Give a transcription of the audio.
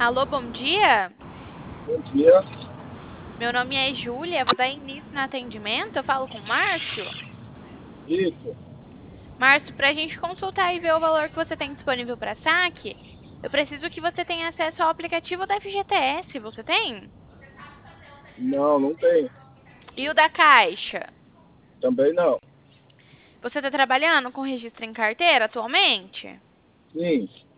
Alô, bom dia. Bom dia. Meu nome é Júlia, vou dar início no atendimento. Eu falo com o Márcio. Isso. Márcio, para a gente consultar e ver o valor que você tem disponível para saque, eu preciso que você tenha acesso ao aplicativo da FGTS. Você tem? Não, não tem. E o da Caixa? Também não. Você está trabalhando com registro em carteira atualmente? Sim.